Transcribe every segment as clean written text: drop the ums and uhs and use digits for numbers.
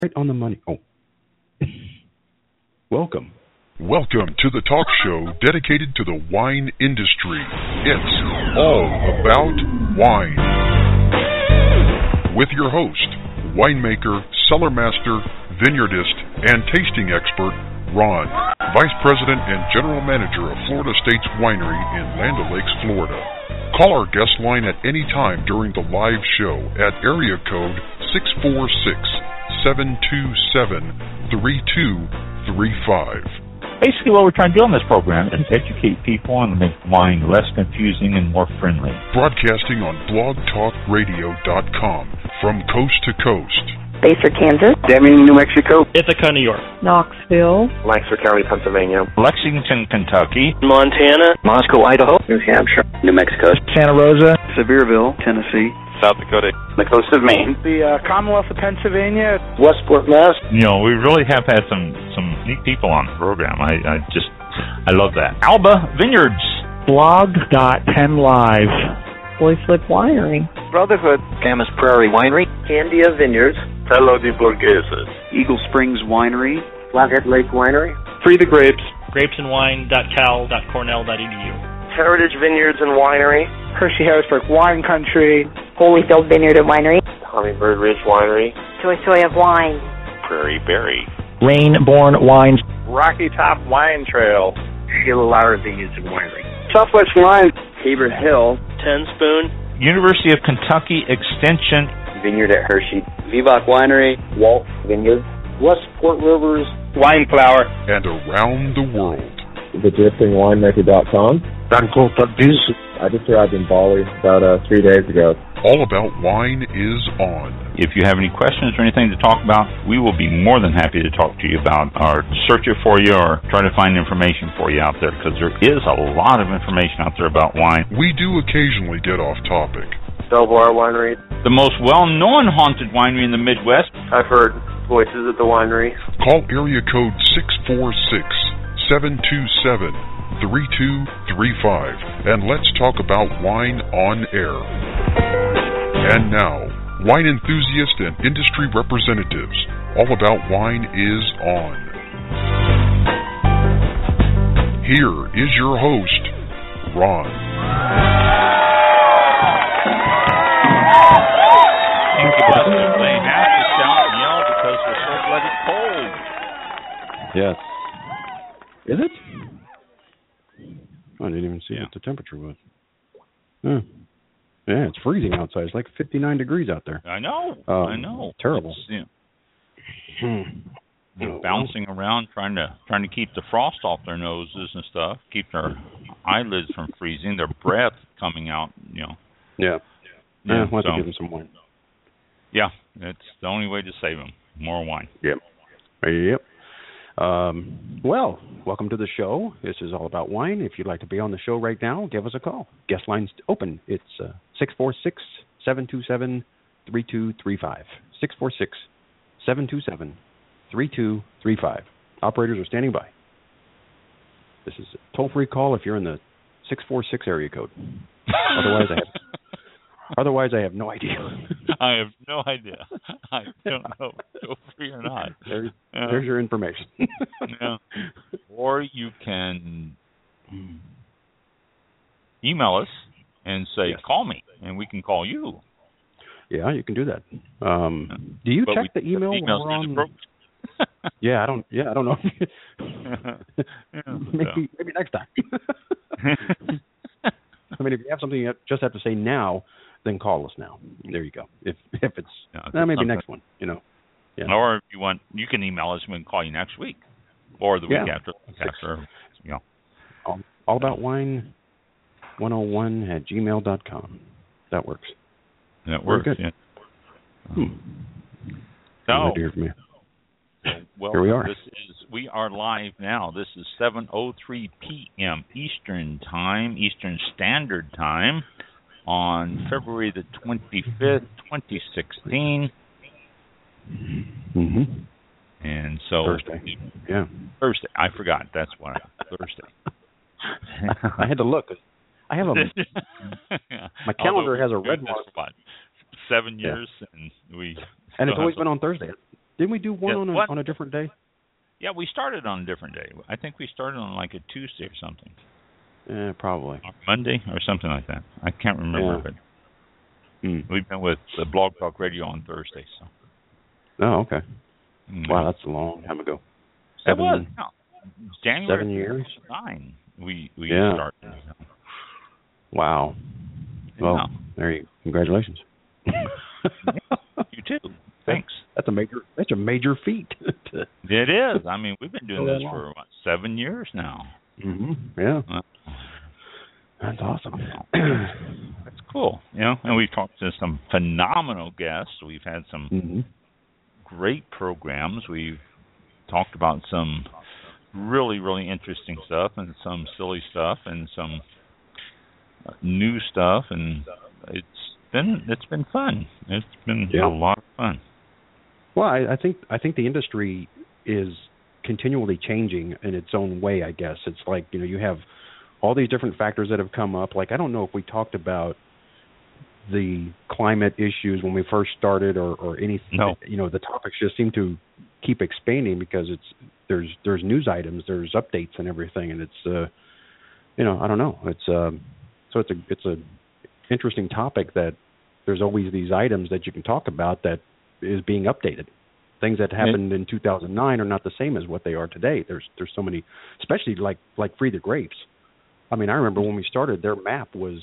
Right on the money. Oh. Welcome. Welcome to the talk show dedicated to the wine industry. It's all about wine. With your host, winemaker, cellar master, vineyardist, and tasting expert, Ron, Vice President and General Manager of Florida States Winery in Land O'Lakes, Florida. Call our guest line at any time during the live show at area code 646-727-3235. Basically, what we're trying to do on this program is educate people and make wine less confusing and more friendly. Broadcasting on blogtalkradio.com from coast to coast. Baser, Kansas. Deming, New Mexico. Ithaca, New York. Knoxville. Lancaster County, Pennsylvania. Lexington, Kentucky. Montana. Moscow, Idaho. New Hampshire. New Mexico. Santa Rosa. Sevierville, Tennessee. South Dakota. The coast of Maine. The Commonwealth of Pennsylvania. Westport, Mass. You know, we really have had some neat people on the program. I love that. Alba Vineyards. Blog.10live. Boy Flip Winery. Brotherhood. Camas Prairie Winery. Candia Vineyards. Hello de Burgueses. Eagle Springs Winery. Flathead Lake Winery. Free the Grapes. grapesandwine.cal.cornell.edu. Heritage Vineyards and Winery. Hershey Harrisburg Wine Country. Holyfield Vineyard and Winery. Hummingbird Ridge Winery. Soy of Wine. Prairie Berry. Rainborn Wines. Rocky Top Wine Trail. Sheila Lauer Vineyards and Winery. Southwest Wine. Tabor Hill. Ten Spoon. University of Kentucky Extension. Vineyard at Hershey. Vivok Winery. Walt Vineyard. Westport Rivers. Wine Flower. And around the world. TheDriftingWinemaker.com. I just arrived in Bali about 3 days ago. All About Wine is on. If you have any questions or anything to talk about, we will be more than happy to talk to you about or search it for you or try to find information for you out there, because there is a lot of information out there about wine. We do occasionally get off topic. Belvoir Winery. The most well-known haunted winery in the Midwest. I've heard voices at the winery. Call area code 646-727-3235 and let's talk about wine on air. And now, wine enthusiasts and industry representatives, All About Wine is on. Here is your host, Ron. They have to shout and yell because they're so bloody cold. Yes. Is it? I didn't even see what the temperature was. Yeah, it's freezing outside. It's like 59 degrees out there. I know. Terrible. They're bouncing around trying to keep the frost off their noses and stuff, keep their eyelids from freezing, their breath coming out, you know. Yeah. We'll have to give them some wine. Yeah, it's the only way to save them. More wine. Yep. Well, welcome to the show. This is All About Wine. If you'd like to be on the show right now, give us a call. Guest line's open. It's 646-727-3235. 646-727-3235. Operators are standing by. This is a toll-free call if you're in the 646 area code. Otherwise, I have no idea. I have no idea. I don't know if it's free or not. There's your information. Yeah. Or you can email us and say, call me, and we can call you. Yeah, you can do that. Do you check the email when we're on? I don't know. Maybe next time. I mean, if you have something you just have to say now, then call us now. There you go. If it's maybe next one, you know. Yeah. Or if you want, you can email us and we can call you next week or the week after. You know. All About Wine 101@gmail.com. That works. That works. Good. Yeah. So, well, here we are. We are live now. This is 7:03 p.m. Eastern Standard Time on February the 25th, 2016. Mm-hmm. And so Thursday. Yeah. Thursday. I forgot. That's why. Thursday. I had to look. I have my calendar has a red mark. About 7 years, and it's always been on Thursday. Didn't we do one on a different day? Yeah, we started on a different day. I think we started on like a Tuesday or something. Probably. Or Monday or something like that. I can't remember, but we've been with the Blog Talk Radio on Thursday. So. Oh, okay. Wow, that's a long time ago. It was. No. January 7 years? 9. We started. Wow. Well, there you go. Congratulations. You too. Thanks. That's a major feat. It is. I mean, we've been doing this for 7 years now. Yeah. That's awesome. That's cool. And we've talked to some phenomenal guests. We've had some great programs. We've talked about some really, really interesting stuff and some silly stuff and some new stuff, and it's been fun. It's been a lot of fun. Well, I think the industry is continually changing in its own way, I guess. It's like, you have all these different factors that have come up. Like, I don't know if we talked about the climate issues when we first started or anything. No. The topics just seem to keep expanding because there's news items, there's updates and everything, and it's I don't know. It's a interesting topic that there's always these items that you can talk about that is being updated. Things that happened in 2009 are not the same as what they are today. There's so many, especially like Free the Grapes. I mean, I remember when we started, their map was,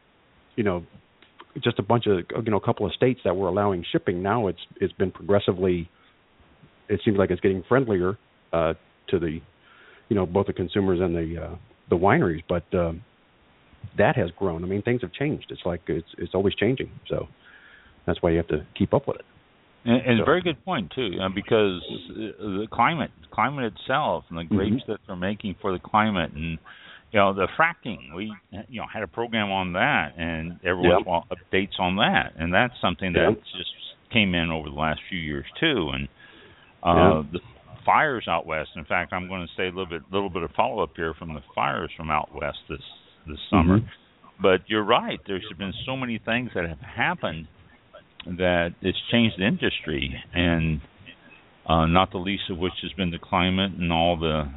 just a bunch of, a couple of states that were allowing shipping. Now it's been progressively, it seems like it's getting friendlier to the, both the consumers and the wineries. But that has grown. I mean, things have changed. It's like it's always changing. So that's why you have to keep up with it. And it's a very good point too, because the climate itself, and the grapes that they're making for the climate, and the fracking. We had a program on that, and everyone's updates on that, and that's something that just came in over the last few years too. And the fires out west. In fact, I'm going to say a little bit of follow up here from the fires from out west this summer. But you're right. There's been so many things that have happened that it's changed the industry, and not the least of which has been the climate and all the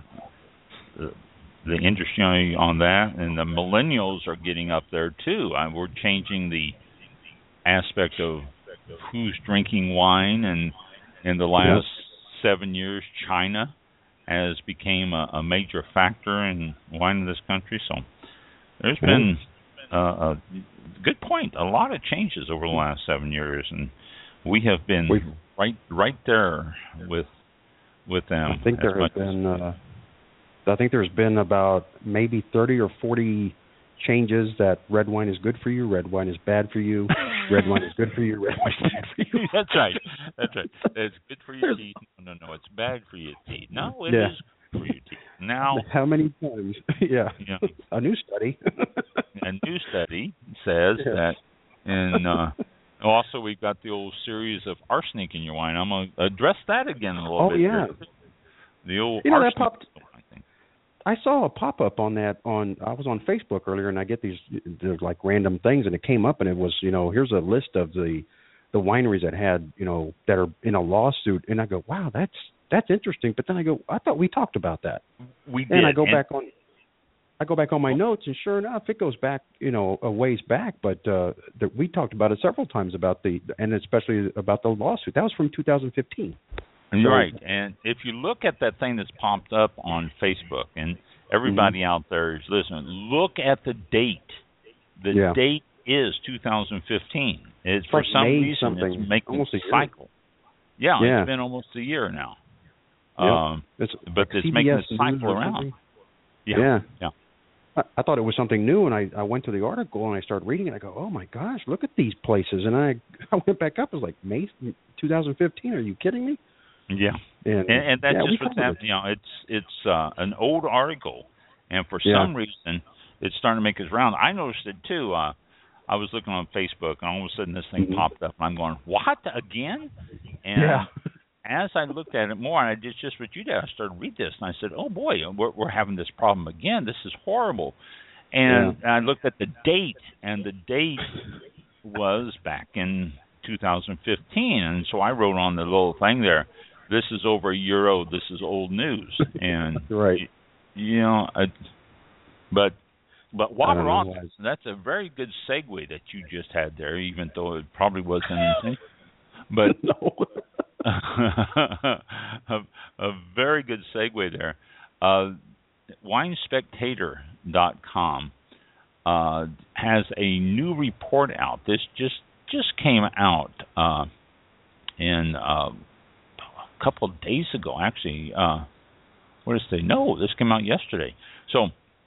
industry on that. And the millennials are getting up there too. We're changing the aspect of who's drinking wine, and in the last 7 years, China has become a major factor in wine in this country. So there's been a good point. A lot of changes over the last 7 years, and we have been right there with them. I think there have been. I think there's been about maybe 30 or 40 changes that red wine is good for you, red wine is bad for you, red wine is good for you, red wine is bad for you. That's right. It's good for your teeth. No, it's bad for your teeth. No, it is good for your teeth. Now, how many times? A new study. A new study says that, and also we've got the old series of arsenic in your wine. I'm going to address that again a little bit. Yeah. The old arsenic. That popped. I saw a pop-up on that I was on Facebook earlier, and I get these like random things, and it came up, and it was, here's a list of the wineries that had, that are in a lawsuit, and I go, wow, that's interesting. But then I go, I thought we talked about that. We did. And I go back on my notes, and sure enough, it goes back, a ways back. But we talked about it several times and especially about the lawsuit. That was from 2015. You're right. And if you look at that thing that's popped up on Facebook, and everybody out there is listening, look at the date. The date is 2015. It's for some reason it's making a cycle. Yeah, it's been almost a year now. But it's making a cycle around. Yeah. I thought it was something new, and I went to the article and I started reading it. I go, oh my gosh, look at these places, and I went back up. It was like May 2015. Are you kidding me? Yeah, and that's just what's happening. It's an old article, and for some reason, it's starting to make its round. I noticed it too. I was looking on Facebook, and all of a sudden this thing popped up, and I'm going, what, again? And as I looked at it more, and I did just what you did, I started to read this, and I said, oh boy, we're having this problem again. This is horrible. And I looked at the date, and the date was back in 2015, and so I wrote on the little thing there, this is over a year old. This is old news, and right. you know, but Robert Austin, that's a very good segue that you just had there, even though it probably wasn't intentional. But no. a very good segue there. WineSpectator.com has a new report out. This just came out in a couple of days ago, actually. What is it? No, this came out yesterday. So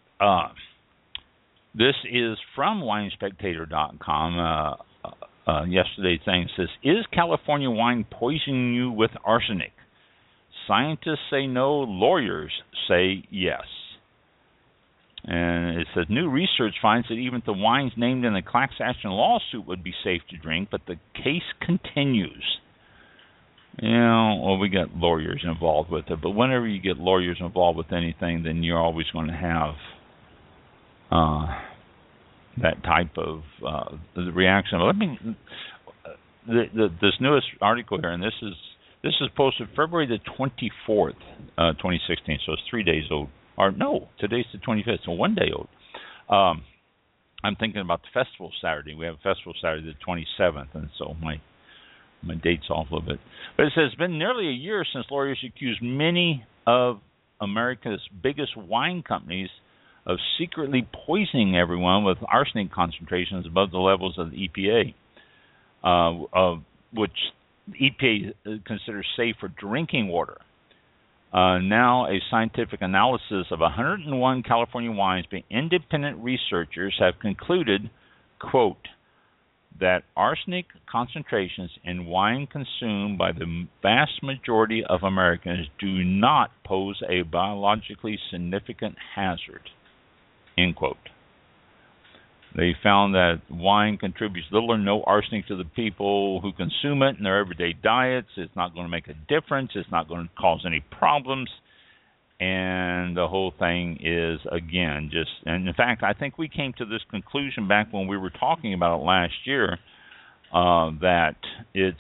this is from WineSpectator.com. Yesterday's thing says, "Is California wine poisoning you with arsenic? Scientists say no, lawyers say yes." And it says, "New research finds that even the wines named in the class action lawsuit would be safe to drink, but the case continues." You know, well, we got lawyers involved with it, but whenever you get lawyers involved with anything, then you're always going to have that type of reaction. Let me this newest article here, and this is posted February the 24th, 2016. So it's 3 days old. Or no, today's the 25th, so 1 day old. I'm thinking about the festival Saturday. We have a festival Saturday the 27th, and so my date's off a little bit. But it says it's been nearly a year since lawyers accused many of America's biggest wine companies of secretly poisoning everyone with arsenic concentrations above the levels of the EPA, which the EPA considers safe for drinking water. Now, a scientific analysis of 101 California wines by independent researchers have concluded, quote, that arsenic concentrations in wine consumed by the vast majority of Americans do not pose a biologically significant hazard, end quote. They found that wine contributes little or no arsenic to the people who consume it in their everyday diets. It's not going to make a difference. It's not going to cause any problems. And the whole thing is, again, and in fact, I think we came to this conclusion back when we were talking about it last year, that it's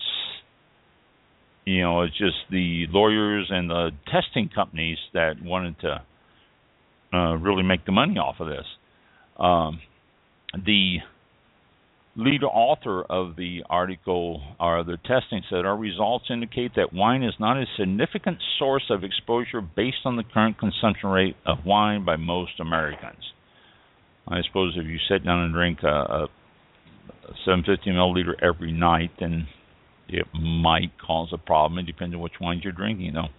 just the lawyers and the testing companies that wanted to really make the money off of this. The lead author of the article, or the testing, said, "Our results indicate that wine is not a significant source of exposure based on the current consumption rate of wine by most Americans." I suppose if you sit down and drink a 750 milliliter every night, then it might cause a problem. It depends on which wines you're drinking, though.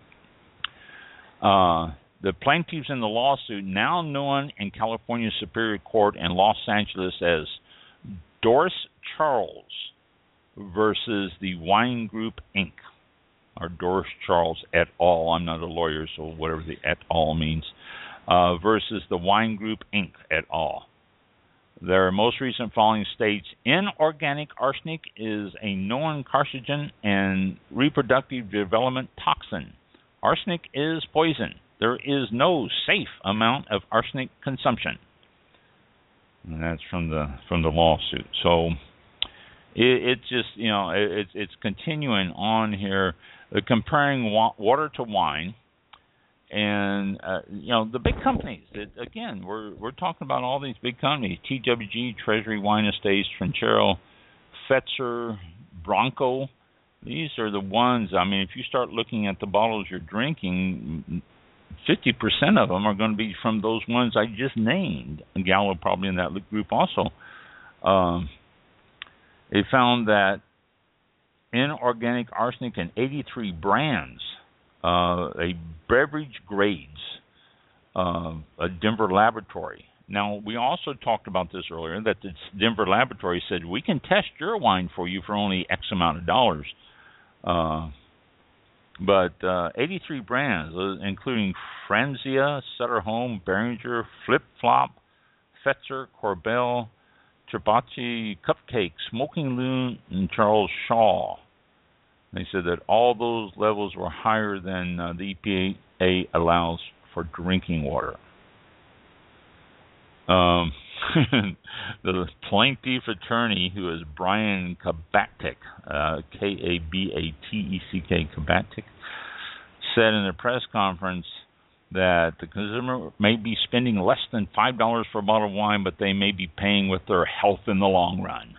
The plaintiffs in the lawsuit, now known in California Superior Court in Los Angeles as Doris Charles versus the Wine Group Inc., or Doris Charles et al. I'm not a lawyer, so whatever the et al. Means, versus the Wine Group Inc. et al. Their most recent filing states, inorganic arsenic is a known carcinogen and reproductive development toxin. Arsenic is poison. There is no safe amount of arsenic consumption. And that's from the lawsuit. So it's just, it's continuing on here, comparing water to wine, and the big companies. Again, we're talking about all these big companies: TWG, Treasury Wine Estates, Trinchero, Fetzer, Bronco. These are the ones. I mean, if you start looking at the bottles you're drinking, 50% of them are going to be from those ones I just named. Gallo probably in that group also. They found that inorganic arsenic in 83 brands, a beverage grades, a Denver laboratory. Now, we also talked about this earlier, that the Denver laboratory said, we can test your wine for you for only X amount of dollars. But 83 brands, including Franzia, Sutter Home, Behringer, Flip Flop, Fetzer, Corbel, Tribacci, Cupcake, Smoking Loon, and Charles Shaw. They said that all those levels were higher than the EPA allows for drinking water. The plaintiff attorney, who is Brian Kabatek, Kabatek, Kabatek, said in a press conference that the consumer may be spending less than $5 for a bottle of wine, but they may be paying with their health in the long run.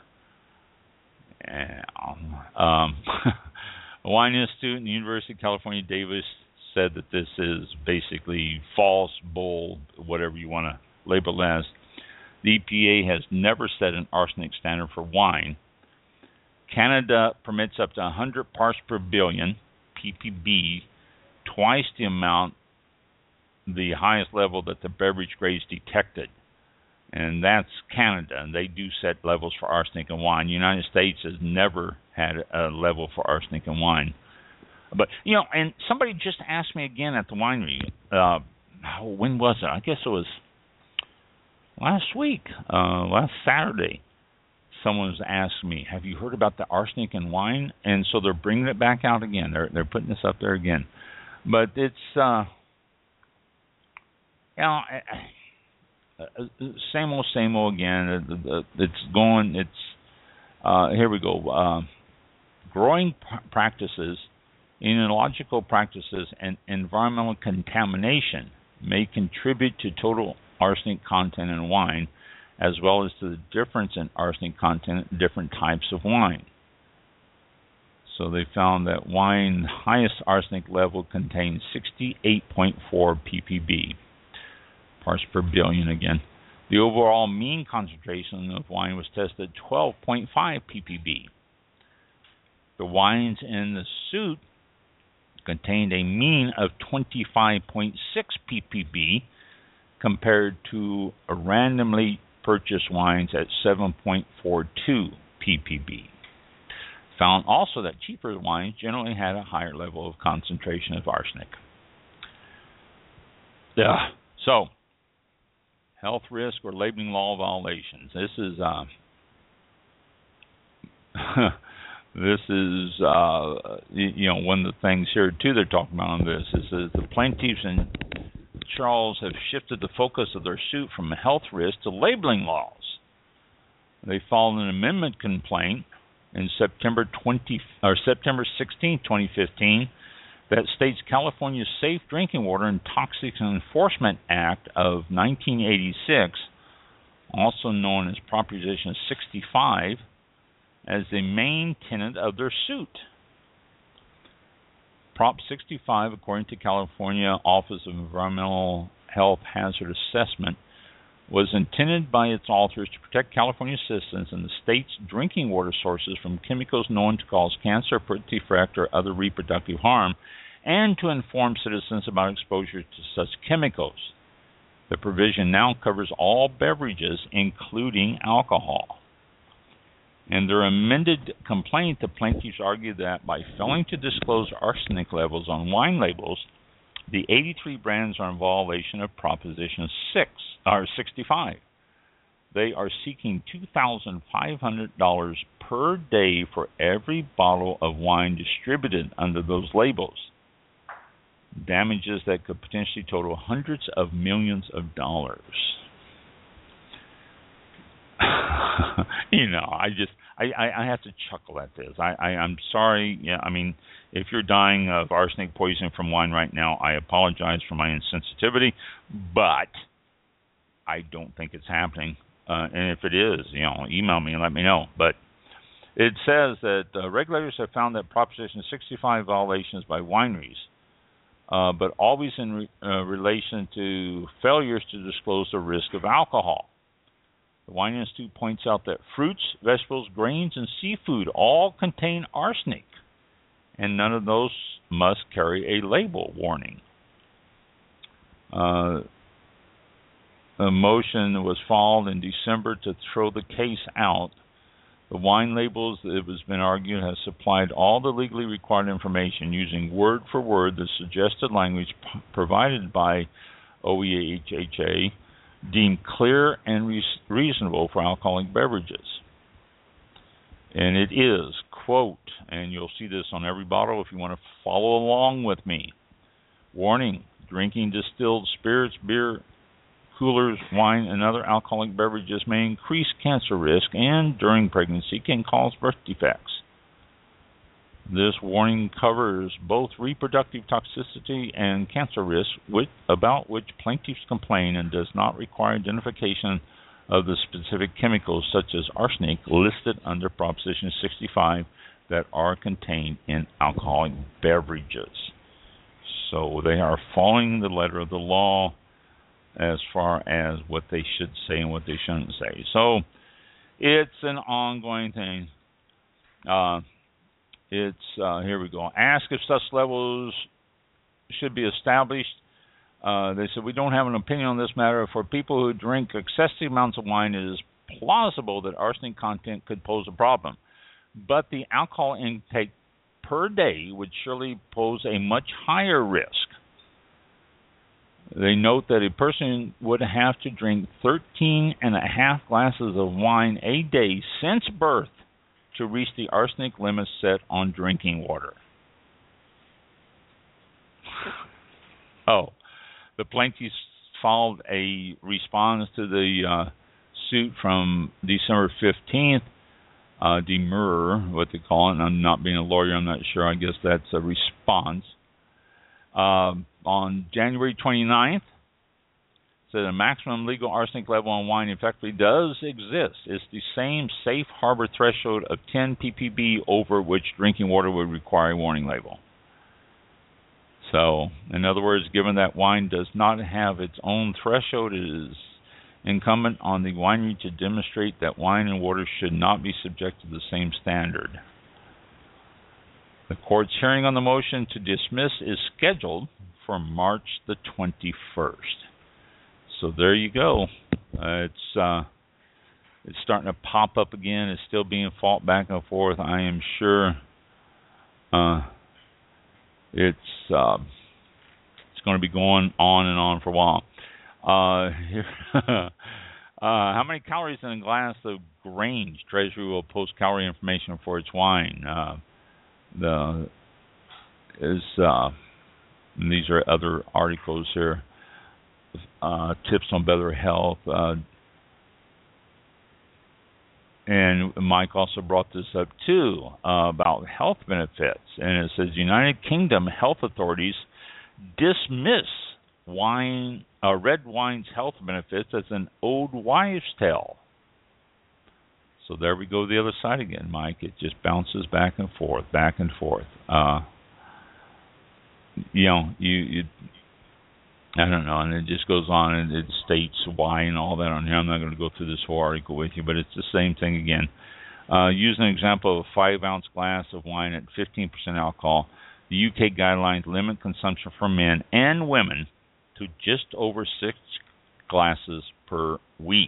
A wine institute in the University of California, Davis, said that this is basically false, bull, whatever you want to label it as. The EPA has never set an arsenic standard for wine. Canada permits up to 100 parts per billion, ppb, twice the amount, the highest level that the beverage grades detected. And that's Canada, and they do set levels for arsenic in wine. The United States has never had a level for arsenic in wine. But, you know, and somebody just asked me again at the winery, when was it? I guess it was last week, last Saturday. Someone's asked me, have you heard about the arsenic in wine? And so they're bringing it back out again. They're putting this up there again. But it's, you know, same old again. It's going, here we go. Growing practices, enological practices, and environmental contamination may contribute to total arsenic content in wine, as well as to the difference in arsenic content in different types of wine. So they found that wine highest arsenic level contains 68.4 ppb, parts per billion again. The overall mean concentration of wine was tested 12.5 ppb. The wines in the suit contained a mean of 25.6 ppb compared to randomly purchased wines at 7.42 ppb. Found also that cheaper wines generally had a higher level of concentration of arsenic. So, health risk or labeling law violations. This is you know, one of the things here too they're talking about on this is that the plaintiffs and Charles have shifted the focus of their suit from health risk to labeling laws. They filed an amendment complaint in September 16, 2015, that states California's Safe Drinking Water and Toxics Enforcement Act of 1986, also known as Proposition 65, as the main tenet of their suit. Prop 65, according to California Office of Environmental Health Hazard Assessment, was intended by its authors to protect California citizens and the state's drinking water sources from chemicals known to cause cancer, birth defect, or other reproductive harm, and to inform citizens about exposure to such chemicals. The provision now covers all beverages, including alcohol. In their amended complaint, the plaintiffs argued that by failing to disclose arsenic levels on wine labels, the 83 brands are in violation of Proposition 65. They are seeking $2,500 per day for every bottle of wine distributed under those labels. Damages that could potentially total hundreds of millions of dollars. You know, I have to chuckle at this. I'm sorry. Yeah, I mean, if you're dying of arsenic poisoning from wine right now, I apologize for my insensitivity, but I don't think it's happening. And if it is, you know, email me and let me know. But it says that regulators have found that Proposition 65 violations by wineries, but always in relation to failures to disclose the risk of alcohol. The Wine Institute points out that fruits, vegetables, grains, and seafood all contain arsenic, and none of those must carry a label warning. A motion was filed in December to throw the case out. The wine labels, it has been argued, have supplied all the legally required information using word for word the suggested language provided by OEHHA, deemed clear and reasonable for alcoholic beverages. And it is, quote, and you'll see this on every bottle if you want to follow along with me. Warning, drinking distilled spirits, beer, coolers, wine, and other alcoholic beverages may increase cancer risk and, during pregnancy, can cause birth defects. This warning covers both reproductive toxicity and cancer risks about which plaintiffs complain, and does not require identification of the specific chemicals such as arsenic listed under Proposition 65 that are contained in alcoholic beverages. So they are following the letter of the law as far as what they should say and what they shouldn't say. So it's an ongoing thing. Here we go. Ask if such levels should be established. They said, we don't have an opinion on this matter. For people who drink excessive amounts of wine, it is plausible that arsenic content could pose a problem. But the alcohol intake per day would surely pose a much higher risk. They note that a person would have to drink 13 and a half glasses of wine a day since birth to reach the arsenic limit set on drinking water. The plaintiffs filed a response to the suit from December 15th, demurrer, what they call it. And I'm not being a lawyer, I'm not sure. I guess that's a response. On January 29th, said a maximum legal arsenic level on wine effectively does exist. It's the same safe harbor threshold of 10 ppb over which drinking water would require a warning label. So, in other words, given that wine does not have its own threshold, it is incumbent on the winery to demonstrate that wine and water should not be subject to the same standard. The court's hearing on the motion to dismiss is scheduled for March the 21st. So there you go. It's starting to pop up again. It's still being fought back and forth. I am sure it's going to be going on and on for a while. How many calories in a glass of Grange? Treasury will post calorie information for its wine. These are other articles here. Tips on better health. And Mike also brought this up too, about health benefits. And it says United Kingdom health authorities dismiss red wine's health benefits as an old wives' tale. So there we go, the other side again, Mike. It just bounces back and forth, back and forth. I don't know, and it just goes on, and it states why and all that on here. I'm not going to go through this whole article with you, but it's the same thing again. Using an example of a 5-ounce glass of wine at 15% alcohol, the UK guidelines limit consumption for men and women to just over 6 glasses per week,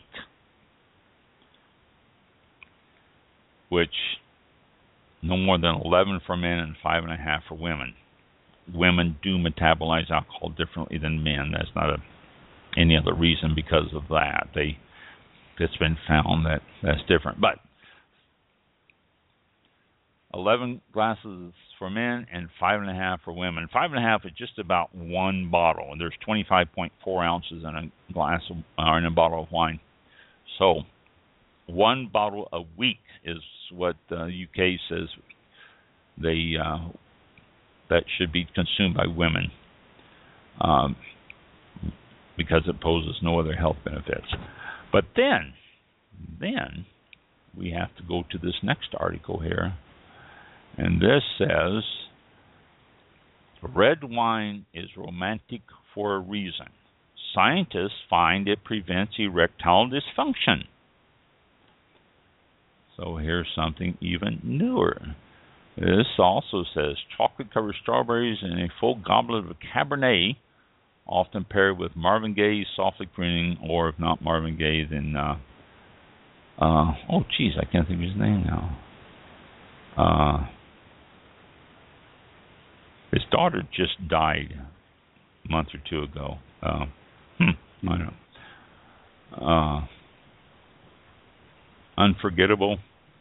which no more than 11 for men and 5.5 for women. Women do metabolize alcohol differently than men. That's not any other reason because of that. It's been found that that's different. But 11 glasses for men and 5.5 for women. 5.5 is just about one bottle, and there's 25.4 ounces in a glass or in a bottle of wine. So 1 bottle a week is what the UK says that should be consumed by women, because it poses no other health benefits. But then we have to go to this next article here, and this says red wine is romantic for a reason. Scientists find it prevents erectile dysfunction. So here's something even newer. This also says chocolate-covered strawberries and a full goblet of Cabernet, often paired with Marvin Gaye's Softly Crooning, or if not Marvin Gaye, then I can't think of his name now. His daughter just died a month or two ago. I don't know. Unforgettable.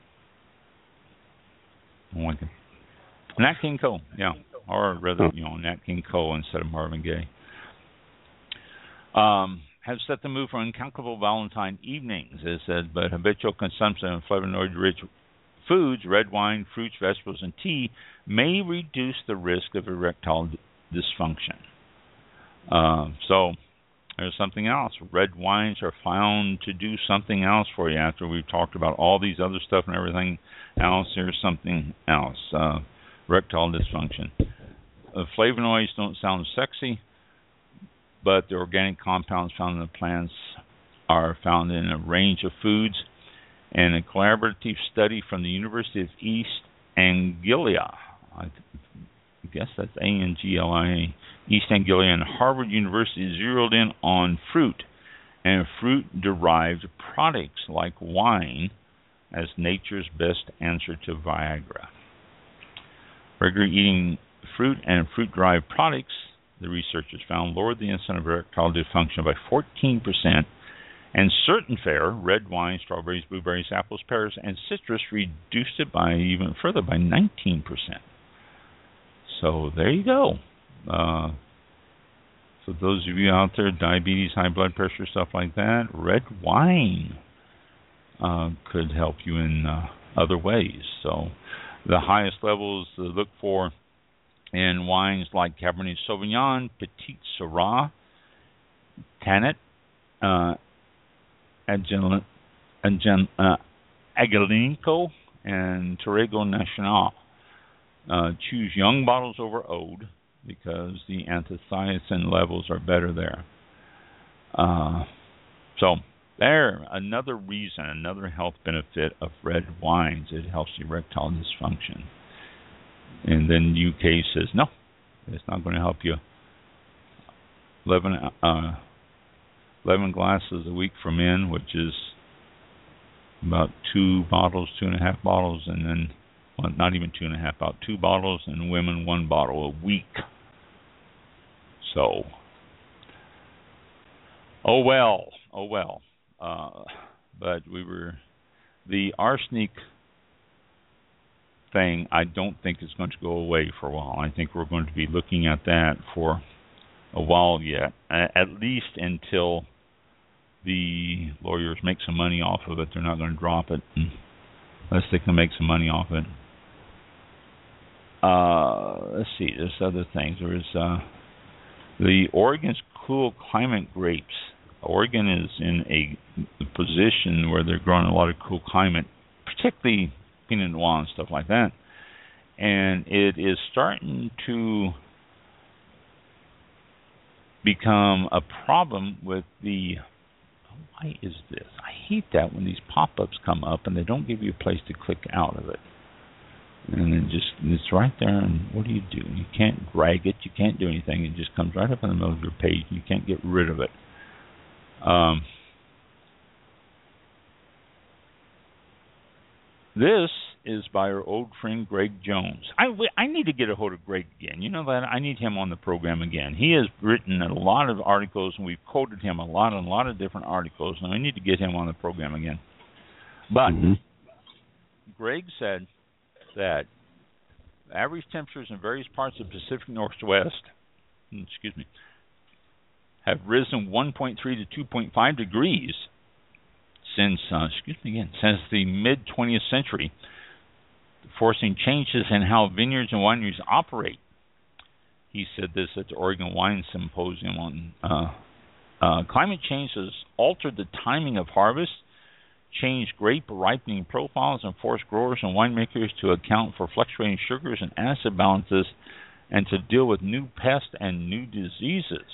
Nat King Cole, yeah, or rather, Nat King Cole instead of Marvin Gaye. Have set the mood for uncountable Valentine evenings, it says, but habitual consumption of flavonoid-rich foods, red wine, fruits, vegetables, and tea, may reduce the risk of erectile dysfunction. So there's something else. Red wines are found to do something else for you. After we've talked about all these other stuff and everything else, there's something else. Erectile dysfunction. Flavonoids don't sound sexy, but the organic compounds found in the plants are found in a range of foods. And a collaborative study from the University of East Anglia, I guess that's Anglia, East Anglia, and Harvard University zeroed in on fruit and fruit-derived products like wine as nature's best answer to Viagra. Regular eating fruit and fruit-derived products, the researchers found, lowered the incidence of erectile dysfunction by 14%, and certain fare, red wine, strawberries, blueberries, apples, pears, and citrus, reduced it by even further, by 19%. So there you go. So those of you out there, diabetes, high blood pressure, stuff like that, red wine could help you in other ways. So the highest levels to look for in wines like Cabernet Sauvignon, Petit Syrah, Tanat, Aglianico, and Torrego Nacional. Choose young bottles over old because the anthocyanin levels are better there. So there, another reason, another health benefit of red wines. It helps erectile dysfunction. And then UK says, no, it's not going to help you. 11 glasses a week for men, which is about 2 bottles, 2.5 bottles, and then, well, not even 2.5, about 2 bottles, and women 1 bottle a week. So, oh well. But the arsenic thing, I don't think is going to go away for a while. I think we're going to be looking at that for a while yet, at least until the lawyers make some money off of it. They're not going to drop it unless they can make some money off it. Let's see, there's other things. There's the Oregon's cool climate grapes. Oregon is in a position where they're growing a lot of cool climate, particularly Pinot Noir and stuff like that. And it is starting to become a problem with the... Why is this? I hate that when these pop-ups come up and they don't give you a place to click out of it. And it's right there, and what do? You can't drag it, you can't do anything. It just comes right up in the middle of your page, and you can't get rid of it. This is by our old friend Greg Jones. I need to get a hold of Greg again. You know that? I need him on the program again. He has written a lot of articles, and we've quoted him a lot of different articles, and I need to get him on the program again. But Greg said that average temperatures in various parts of the Pacific Northwest, have risen 1.3 to 2.5 degrees since the mid-20th century, forcing changes in how vineyards and wineries operate. He said this at the Oregon Wine Symposium on climate change has altered the timing of harvest, changed grape ripening profiles, and forced growers and winemakers to account for fluctuating sugars and acid balances and to deal with new pests and new diseases.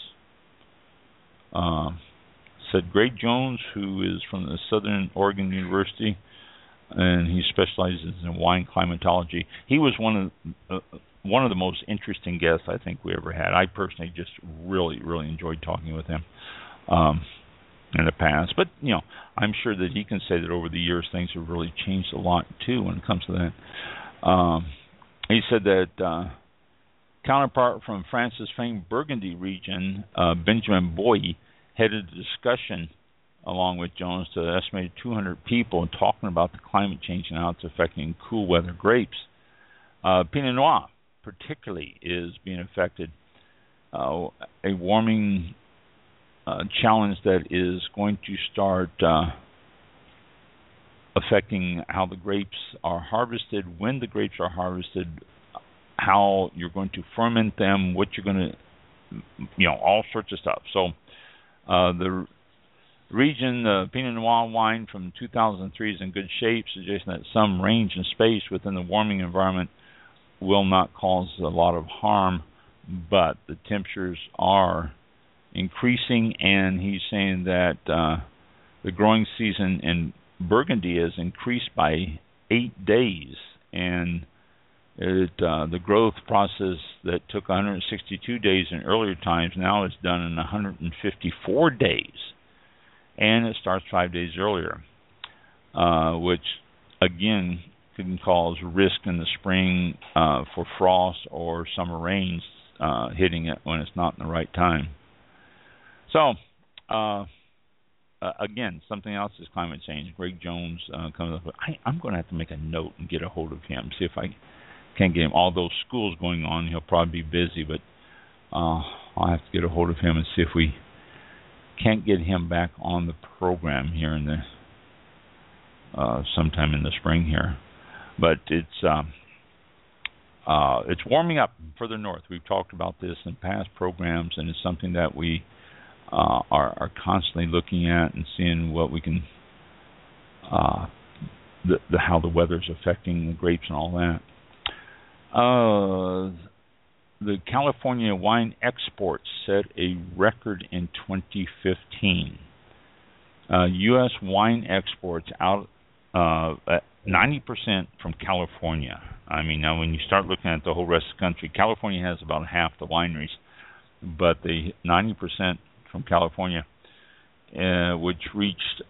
Said Greg Jones, who is from the Southern Oregon University, and he specializes in wine climatology. He was one of the most interesting guests I think we ever had. I personally just really enjoyed talking with him in the past. But, I'm sure that he can say that over the years things have really changed a lot, too, when it comes to that. He said that counterpart from France's famed Burgundy region, Benjamin Boye, headed a discussion along with Jones to an estimated 200 people talking about the climate change and how it's affecting cool weather grapes. Pinot Noir, particularly, is being affected. A warming challenge that is going to start affecting how the grapes are harvested, when the grapes are harvested, how you're going to ferment them, what you're going to, all sorts of stuff. So the region, the Pinot Noir wine from 2003 is in good shape, suggesting that some range and space within the warming environment will not cause a lot of harm, but the temperatures are increasing, and he's saying that the growing season in Burgundy has increased by 8 days, and the growth process that took 162 days in earlier times now is done in 154 days, and it starts 5 days earlier, which again can cause risk in the spring for frost or summer rains hitting it when it's not in the right time. So again, something else is climate change. Greg Jones comes up with, I'm going to have to make a note and get a hold of him, see if I can't get him. All those schools going on, he'll probably be busy, but I'll have to get a hold of him and see if we can't get him back on the program here in the sometime in the spring here. But it's warming up further north. We've talked about this in past programs, and it's something that we are constantly looking at and seeing what we can, how the weather's affecting the grapes and all that. The California wine exports set a record in 2015. U.S. wine exports out at 90% from California. I mean, now when you start looking at the whole rest of the country, California has about half the wineries, but the 90% from California, which reached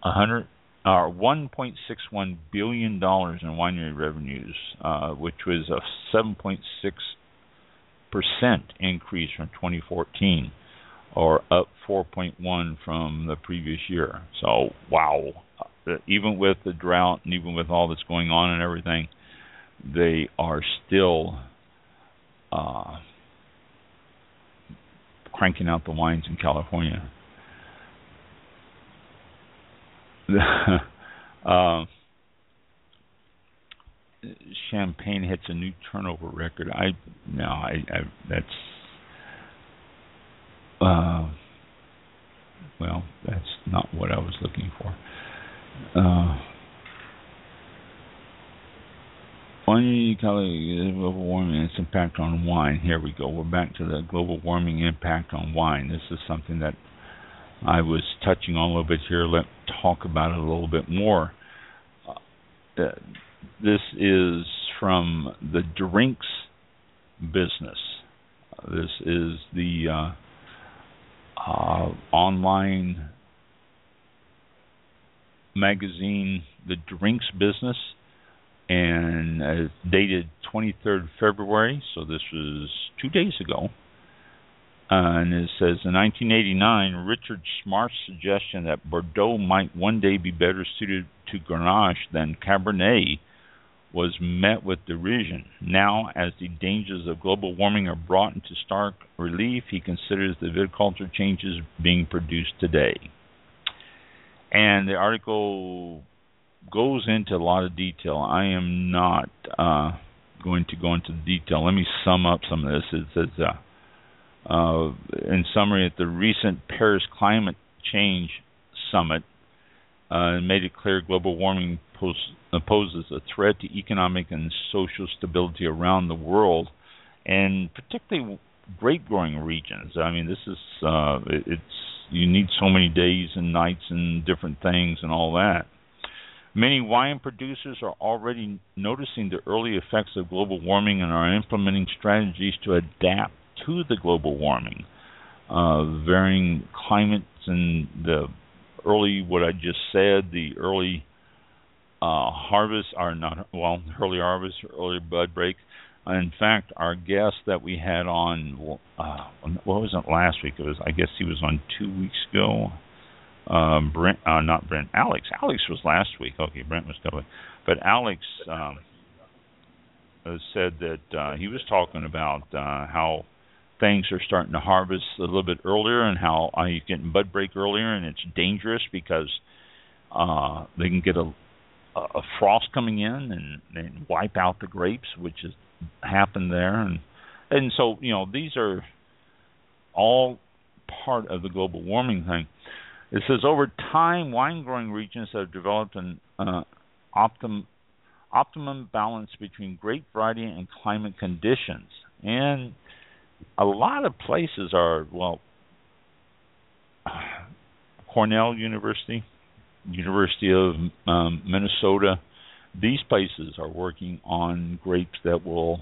$1.61 billion in winery revenues, which was a 7.6% increase from 2014, or up 4.1% from the previous year. So, wow. Even with the drought and even with all that's going on and everything, they are still cranking out the wines in California. Champagne hits a new turnover record. That's not what I was looking for. Global warming and its impact on wine. Here we go. We're back to the global warming impact on wine. This is something that I was touching on a little bit here. Let's talk about it a little bit more. This is from the drinks business. This is the online magazine, The Drinks Business, and it's dated 23rd February, so this was 2 days ago. And it says, in 1989, Richard Smart's suggestion that Bordeaux might one day be better suited to Grenache than Cabernet was met with derision. Now, as the dangers of global warming are brought into stark relief, he considers the viticulture changes being produced today. And the article goes into a lot of detail. I am not going to go into detail. Let me sum up some of this. It says, in summary, at the recent Paris Climate Change Summit, made it clear global warming poses a threat to economic and social stability around the world, and particularly grape-growing regions. I mean, this is you need so many days and nights and different things and all that. Many wine producers are already noticing the early effects of global warming and are implementing strategies to adapt to the global warming. Varying climates and the early, what I just said, the early harvest are not, early harvest, early bud break. In fact, our guest that we had on, what was it last week? It was, I guess he was on 2 weeks ago. Alex. Alex was last week. Okay, Brent was coming. But Alex said that he was talking about how things are starting to harvest a little bit earlier and how you're getting bud break earlier, and it's dangerous because they can get a frost coming in and wipe out the grapes, which has happened there, and so these are all part of the global warming thing. It says over time, wine growing regions have developed an optimum balance between grape variety and climate conditions, and a lot of places are Cornell University of Minnesota. These places are working on grapes that will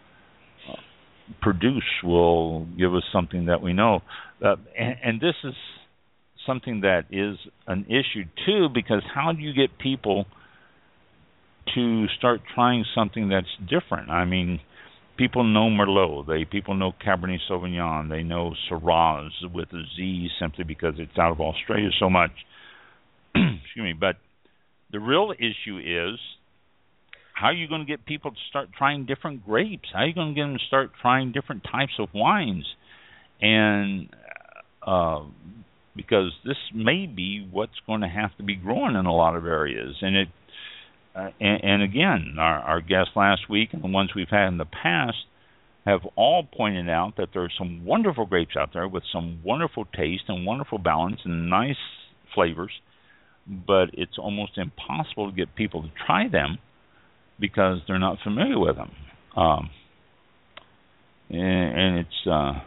will give us something that we know. And this is something that is an issue, too, because how do you get people to start trying something that's different? I mean, people know Merlot. People know Cabernet Sauvignon. They know Syrah with a Z simply because it's out of Australia so much. Excuse me. But the real issue is, how are you going to get people to start trying different grapes? How are you going to get them to start trying different types of wines? And because this may be what's going to have to be growing in a lot of areas. And and again, our guests last week and the ones we've had in the past have all pointed out that there are some wonderful grapes out there with some wonderful taste and wonderful balance and nice flavors, but it's almost impossible to get people to try them because they're not familiar with them. And it's,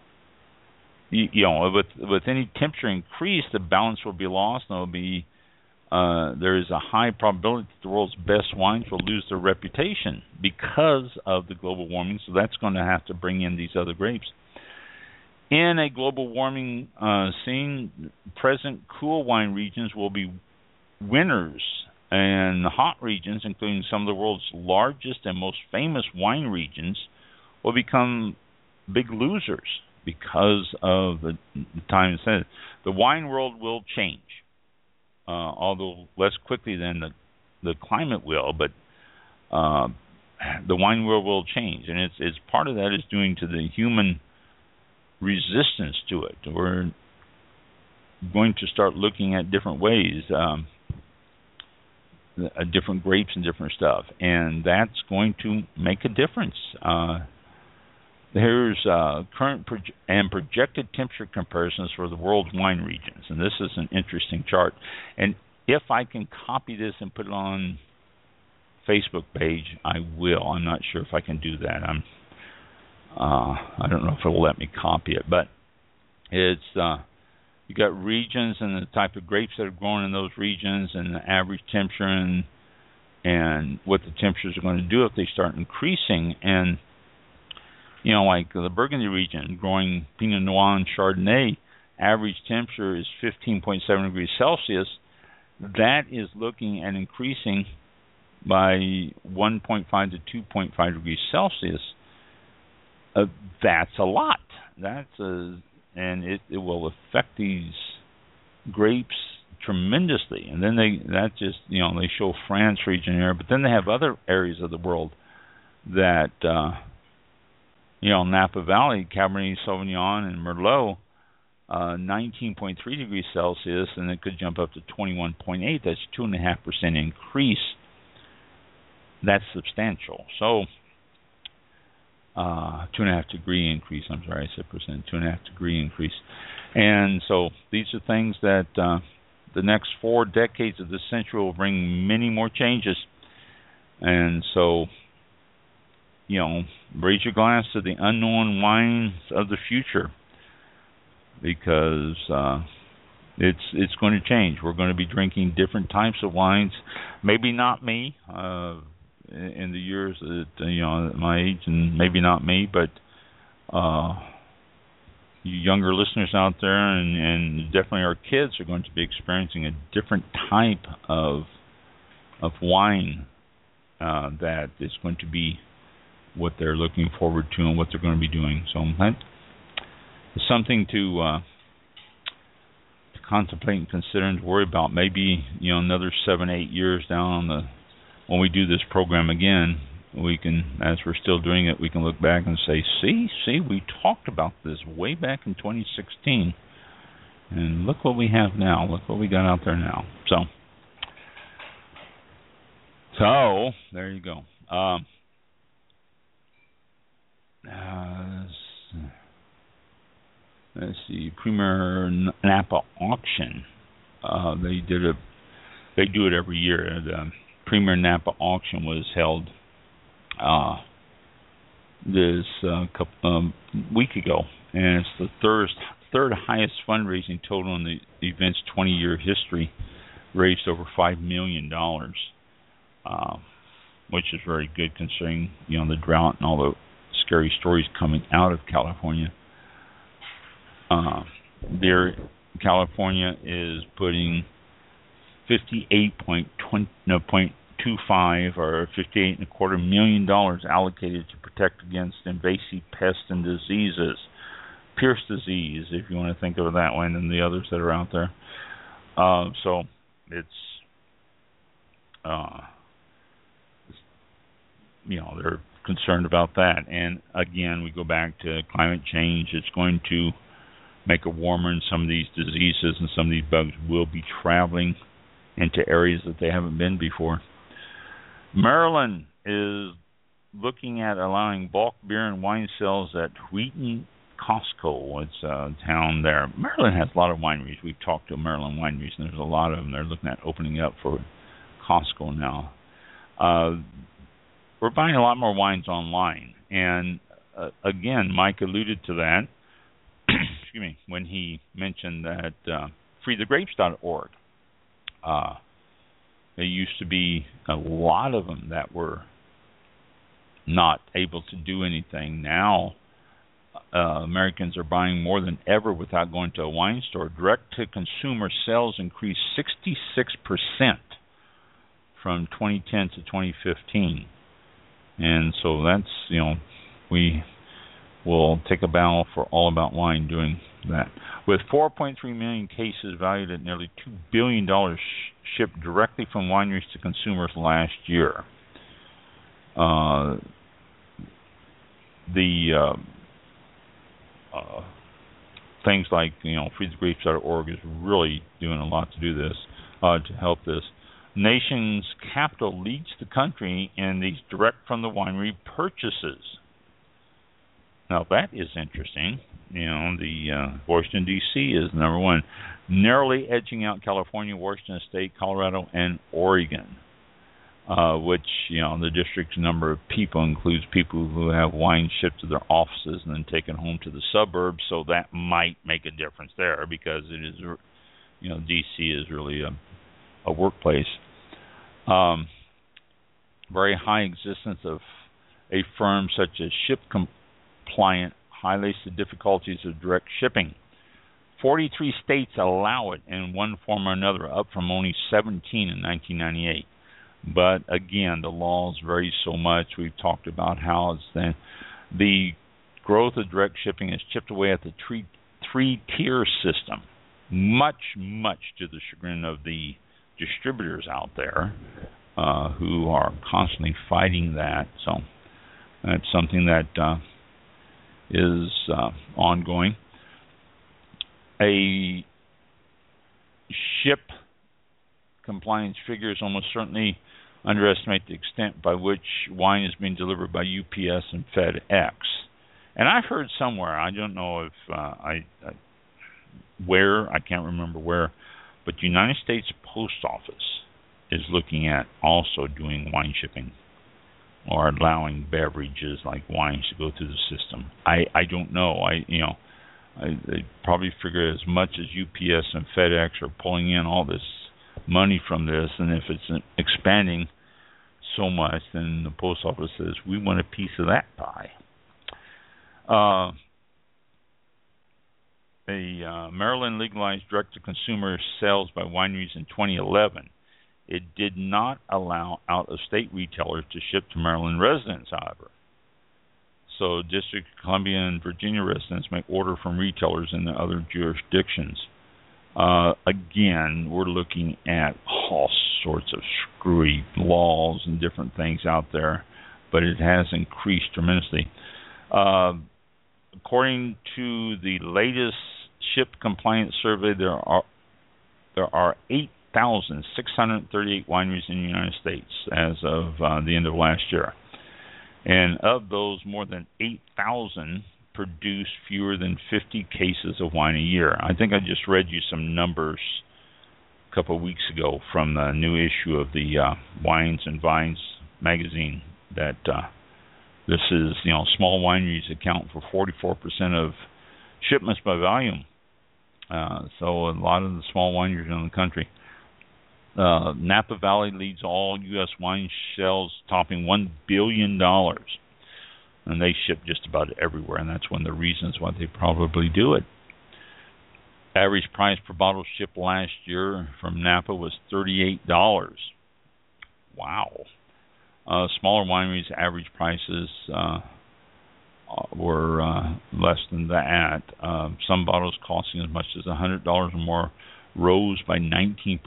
with any temperature increase, the balance will be lost, and there is a high probability that the world's best wines will lose their reputation because of the global warming, so that's going to have to bring in these other grapes. In a global warming scene, present cool wine regions will be winners, and the hot regions, including some of the world's largest and most famous wine regions, will become big losers because of the time it's in. The wine world will change, although less quickly than the climate will, but the wine world will change, and it's part of that is due to the human resistance to it. We're going to start looking at different ways, different grapes and different stuff, and that's going to make a difference. Here's current and projected temperature comparisons for the world's wine regions, and this is an interesting chart. And if I can copy this and put it on Facebook page, I will. I'm not sure if I can do that. I don't know if it will let me copy it, but it's you got regions and the type of grapes that are grown in those regions and the average temperature and what the temperatures are going to do if they start increasing. And like the Burgundy region growing Pinot Noir and Chardonnay, average temperature is 15.7 degrees Celsius. That is looking at increasing by 1.5 to 2.5 degrees Celsius. That's a lot. And it will affect these grapes tremendously. And then they show France region here, but then they have other areas of the world that Napa Valley, Cabernet Sauvignon and Merlot, 19.3 degrees Celsius, and it could jump up to 21.8. That's 2.5% increase. That's substantial. So 2.5 degree increase. I'm sorry, I said percent. 2.5 degree increase. And so these are things that the next 4 decades of this century will bring many more changes. And so, raise your glass to the unknown wines of the future, because it's going to change. We're going to be drinking different types of wines. Maybe not me. In the years that at my age, and maybe not me, but you younger listeners out there, and definitely our kids are going to be experiencing a different type of wine that is going to be what they're looking forward to and what they're going to be doing. So that is something to contemplate and consider and to worry about. Maybe another 7-8 years down when we do this program again, we can, as we're still doing it, we can look back and say, see, we talked about this way back in 2016, and look what we have now. Look what we got out there now. So, So there you go. Let's see, Premier Napa Auction. They do it every year. The Premier Napa Auction was held this week ago, and it's the third highest fundraising total in the event's 20-year history. Raised over $5 million, which is very good considering the drought and all the scary stories coming out of California. California is putting $58.25 or $58.25 million allocated to protect against invasive pests and diseases, Pierce disease, if you want to think of it that way, and the others that are out there. So it's they're concerned about that. And again, we go back to climate change. It's going to make it warmer, and some of these diseases and some of these bugs will be traveling into areas that they haven't been before. Maryland is looking at allowing bulk beer and wine sales at Wheaton Costco. It's a town there. Maryland has a lot of wineries. We've talked to Maryland wineries, and there's a lot of them. They're looking at opening up for Costco now. We're buying a lot more wines online, and again, Mike alluded to that excuse me, when he mentioned that freethegrapes.org. There used to be a lot of them that were not able to do anything. Now Americans are buying more than ever without going to a wine store. Direct-to-consumer sales increased 66% from 2010 to 2015. And so that's, we will take a bow for All About Wine doing that. With 4.3 million cases valued at nearly $2 billion shipped directly from wineries to consumers last year. Things like, freethegrapes.org is really doing a lot to do this, to help this. Nation's capital leads the country in these direct from the winery purchases. Now that is interesting. Washington D.C. is number one, narrowly edging out California, Washington State, Colorado, and Oregon. Which the district's number of people includes people who have wine shipped to their offices and then taken home to the suburbs. So that might make a difference there because it is, D.C. is really a workplace. Very high existence of a firm such as Ship Compliant highlights the difficulties of direct shipping. 43 states allow it in one form or another, up from only 17 in 1998. But again, the laws vary so much. We've talked about how the growth of direct shipping has chipped away at the three-tier system, much to the chagrin of the distributors out there who are constantly fighting that. So that's something that is ongoing. A ship compliance figures almost certainly underestimate the extent by which wine is being delivered by UPS and FedEx. And I've heard somewhere, I don't know if where, I can't remember where, but the United States Post Office is looking at also doing wine shipping or allowing beverages like wines to go through the system. I don't know. They probably figure as much as UPS and FedEx are pulling in all this money from this, and if it's expanding so much, then the post office says we want a piece of that pie. Maryland legalized direct-to-consumer sales by wineries in 2011. It did not allow out-of-state retailers to ship to Maryland residents, however. So District of Columbia and Virginia residents may order from retailers in the other jurisdictions. Again, we're looking at all sorts of screwy laws and different things out there, but it has increased tremendously. According to the latest ship compliance survey, there are 8 8,638 wineries in the United States as of the end of last year. And of those, more than 8,000 produce fewer than 50 cases of wine a year. I think I just read you some numbers a couple of weeks ago from the new issue of the Wines and Vines magazine that this is, small wineries account for 44% of shipments by volume. So a lot of the small wineries in the country. Napa Valley leads all U.S. wine sales, topping $1 billion. And they ship just about everywhere, and that's one of the reasons why they probably do it. Average price per bottle shipped last year from Napa was $38. Wow. Smaller wineries' average prices were less than that. Some bottles costing as much as $100 or more rose by 19%.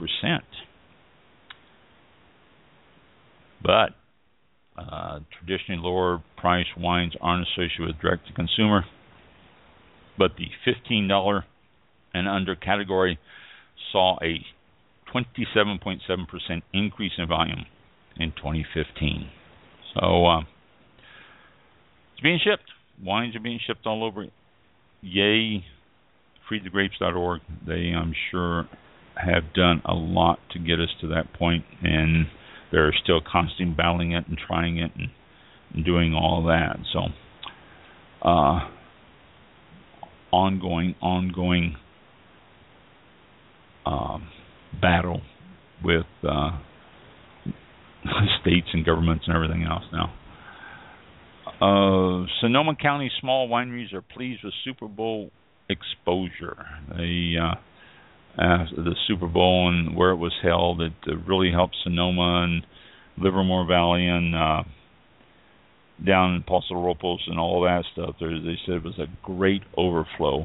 But traditionally lower priced wines aren't associated with direct-to-consumer. But the $15 and under category saw a 27.7% increase in volume in 2015. So it's being shipped. Wines are being shipped all over. Yay, freethegrapes.org. They, I'm sure, have done a lot to get us to that point, and they're still constantly battling it and trying it and doing all that. So ongoing battle with states and governments and everything else now. Sonoma County small wineries are pleased with Super Bowl exposure. They the Super Bowl and where it was held, it really helped Sonoma and Livermore Valley and down in Paso Robles and all that stuff. They said it was a great overflow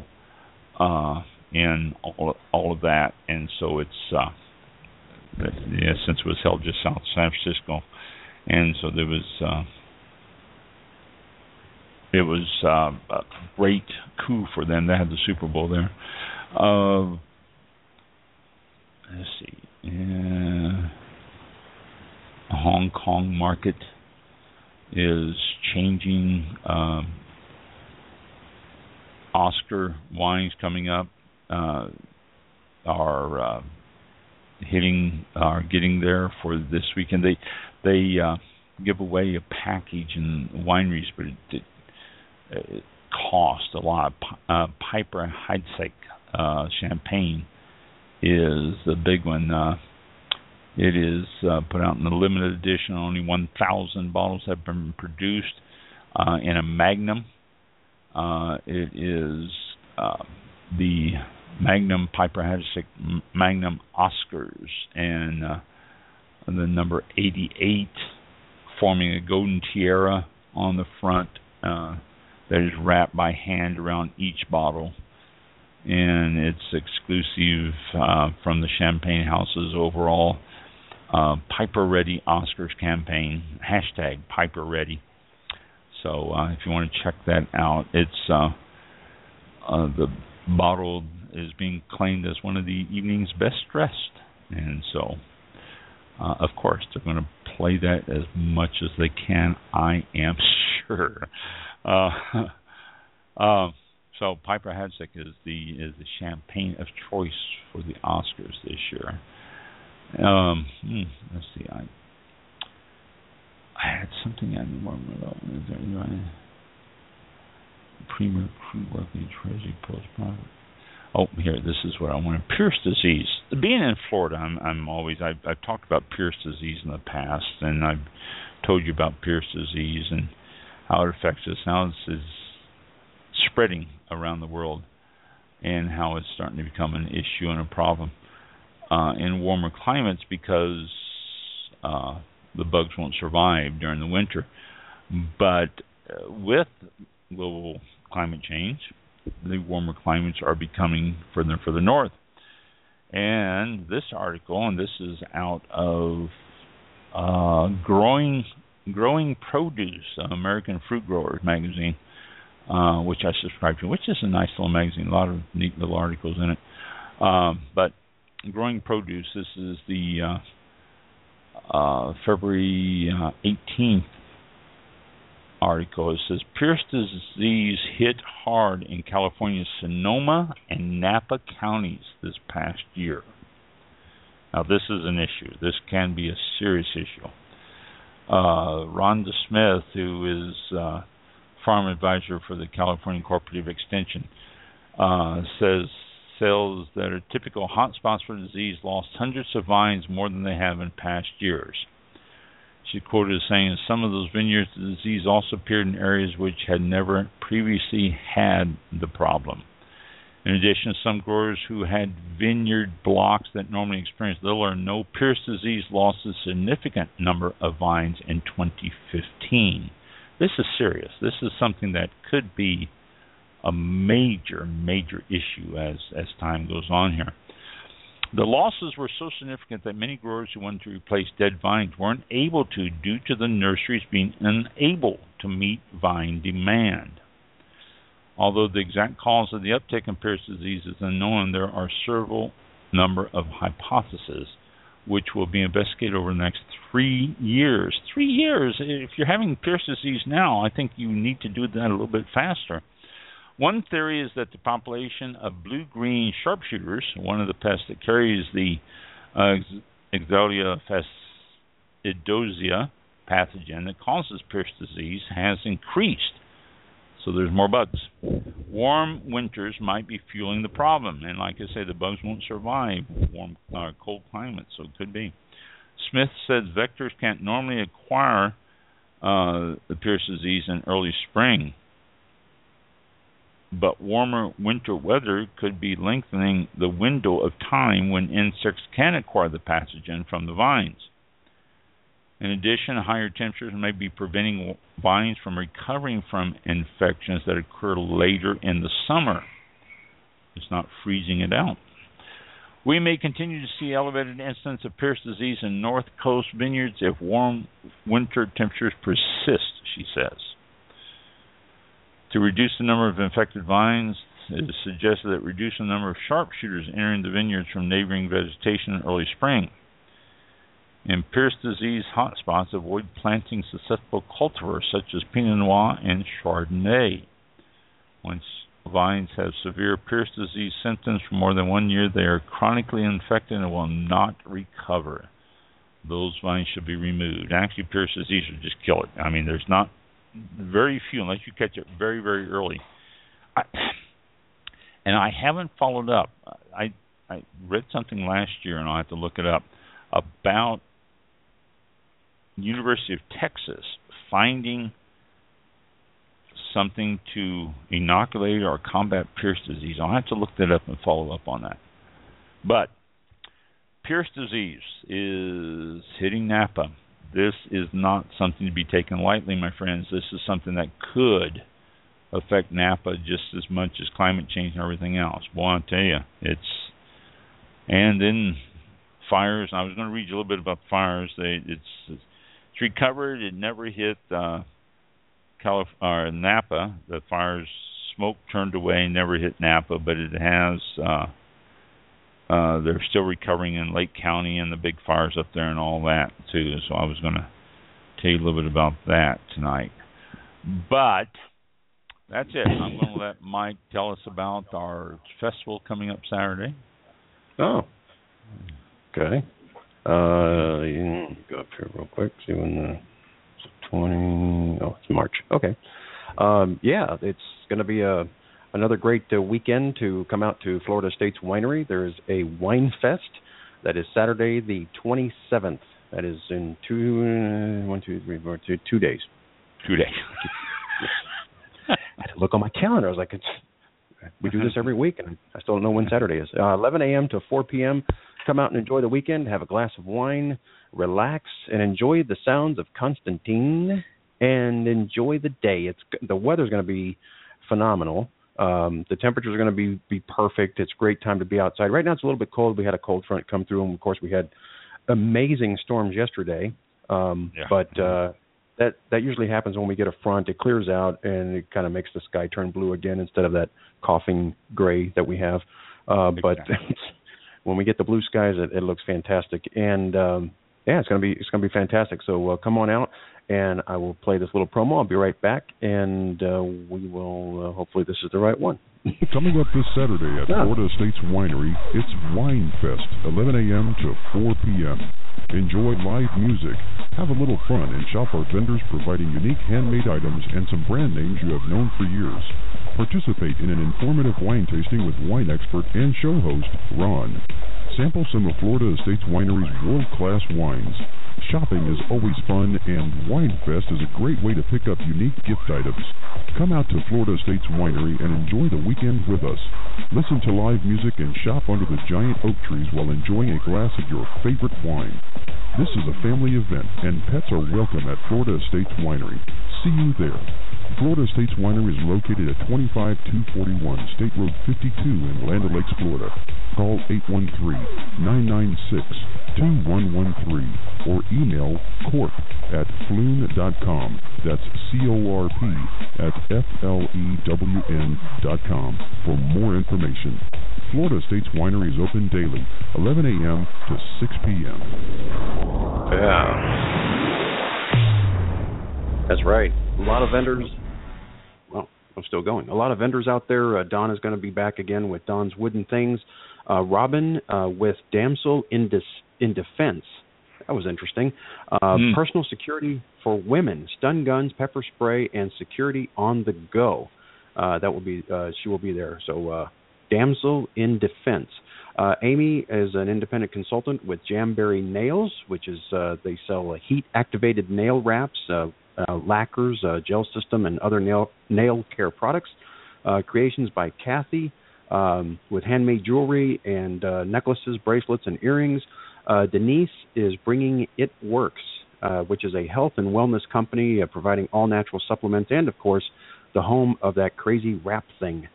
in all of that, and so it's since it was held just south of San Francisco, and so there was it was a great coup for them. They had the Super Bowl there. Let's see. The Hong Kong market is changing. Oscar wines coming up are getting there for this weekend. They give away a package in wineries, but it costs a lot. Piper Heidsieck champagne is the big one. It is put out in the limited edition. Only 1,000 bottles have been produced in a Magnum. It is the Magnum Piper Heidsieck Magnum Oscars, and the number 88 forming a golden tiara on the front that is wrapped by hand around each bottle. And it's exclusive from the champagne houses overall. Piper Ready Oscars campaign, hashtag Piper Ready. So if you want to check that out, it's the bottle is being claimed as one of the evening's best dressed. And so, of course, they're going to play that as much as they can, I am sure. So Piper Heidsieck is the champagne of choice for the Oscars this year. Let's see. I had something I remember about. Is that right? Premier Crude Working Treasury Post-Profit. Oh, here. This is what I wanted. Pierce disease. Being in Florida, I've talked about Pierce disease in the past, and I've told you about Pierce disease and how it affects us. Now it's spreading around the world, and how it's starting to become an issue and a problem in warmer climates, because the bugs won't survive during the winter. But with global climate change, the warmer climates are becoming further and further north. And this article, and this is out of Growing Produce, American Fruit Growers magazine, which I subscribe to, which is a nice little magazine, a lot of neat little articles in it. But Growing Produce. This is the February 18th article. It says Pierce disease hit hard in California's Sonoma and Napa counties this past year. Now, this is an issue. This can be a serious issue. Rhonda Smith, who is farm advisor for the California Cooperative Extension, says sales that are typical hotspots for the disease lost hundreds of vines more than they have in past years. She quoted as saying, some of those vineyards, the disease also appeared in areas which had never previously had the problem. In addition, some growers who had vineyard blocks that normally experience little or no Pierce disease lost a significant number of vines in 2015. This is serious. This is something that could be a major, major issue as time goes on here. The losses were so significant that many growers who wanted to replace dead vines weren't able to due to the nurseries being unable to meet vine demand. Although the exact cause of the uptick in Pierce disease is unknown, there are several number of hypotheses which will be investigated over the next 3 years. 3 years? If you're having Pierce disease now, I think you need to do that a little bit faster. One theory is that the population of blue-green sharpshooters, one of the pests that carries the Exodia fastidiosa pathogen that causes Pierce disease, has increased. So there's more bugs. Warm winters might be fueling the problem, and like I say, the bugs won't survive warm cold climates, so it could be. Smith says vectors can't normally acquire the Pierce disease in early spring, but warmer winter weather could be lengthening the window of time when insects can acquire the pathogen from the vines. In addition, higher temperatures may be preventing vines from recovering from infections that occur later in the summer. It's not freezing it out. We may continue to see elevated incidence of Pierce disease in North Coast vineyards if warm winter temperatures persist, she says. To reduce the number of infected vines, it is suggested that reduce the number of sharpshooters entering the vineyards from neighboring vegetation in early spring. In Pierce disease hotspots, avoid planting susceptible cultivars such as Pinot Noir and Chardonnay. Once vines have severe Pierce disease symptoms for more than 1 year, they are chronically infected and will not recover. Those vines should be removed. Actually, Pierce disease would just kill it. I mean, there's not very few, unless you catch it very, very early. And I haven't followed up. I read something last year, and I'll have to look it up, about University of Texas finding something to inoculate or combat Pierce disease. I'll have to look that up and follow up on that. But Pierce disease is hitting Napa. This is not something to be taken lightly, my friends. This is something that could affect Napa just as much as climate change and everything else. Boy, I'll tell you, and then fires. I was going to read you a little bit about fires. It's recovered. It never hit Napa. The fire's smoke turned away, never hit Napa, but it has. They're still recovering in Lake County and the big fires up there and all that too. So I was going to tell you a little bit about that tonight. But that's it. I'm going to let Mike tell us about our festival coming up Saturday. Oh, okay. Go up here real quick. See when it's 20. Oh, it's March. Okay. Yeah, it's going to be another great weekend to come out to Florida State's Winery. There is a wine fest that is Saturday the 27th. That is in 2 days. 2 days. I had to look on my calendar. I was like, we do this every week, and I still don't know when Saturday is. 11 a.m. to 4 p.m. Come out and enjoy the weekend, have a glass of wine, relax, and enjoy the sounds of Constantine, and enjoy the day. The weather's going to be phenomenal. The temperatures are going to be perfect. It's a great time to be outside. Right now it's a little bit cold. We had a cold front come through, and of course we had amazing storms yesterday. But that usually happens when we get a front. It clears out, and it kind of makes the sky turn blue again instead of that coughing gray that we have. But when we get the blue skies, it looks fantastic. And it's gonna be fantastic. So come on out, and I will play this little promo. I'll be right back, and we will hopefully this is the right one. Coming up this Saturday at Florida Estates Winery, it's Wine Fest, 11 a.m. to 4 p.m. Enjoy live music, have a little fun, and shop our vendors providing unique handmade items and some brand names you have known for years. Participate in an informative wine tasting with wine expert and show host, Ron. Sample some of Florida Estates Winery's world-class wines. Shopping is always fun, and Wine Fest is a great way to pick up unique gift items. Come out to Florida Estates Winery and enjoy the weekend with us. Listen to live music and shop under the giant oak trees while enjoying a glass of your favorite wine. This is a family event, and pets are welcome at Florida Estates Winery. See you there. Florida Estates Winery is located at 25241 State Road 52 in Land O'Lakes, Florida. Call 813-996-2113 or email corp@flewn.com. That's corp@flewn.com for more information. Florida Estates Winery is open daily, 11 a.m. to 6 p.m. Yeah. That's right. A lot of vendors. Well, I'm still going. A lot of vendors out there. Don is going to be back again with Don's Wooden Things. Robin with Damsel in Defense. That was interesting. Personal security for women, stun guns, pepper spray, and security on the go. That will be. She will be there. So, Damsel in Defense. Amy is an independent consultant with Jamberry Nails, which is they sell heat-activated nail wraps, lacquers, gel system, and other nail care products. Creations by Kathy with handmade jewelry and necklaces, bracelets, and earrings. Denise is bringing It Works, which is a health and wellness company providing all-natural supplements and, of course, the home of that crazy wrap thing.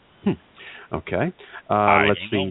Okay. Let's see.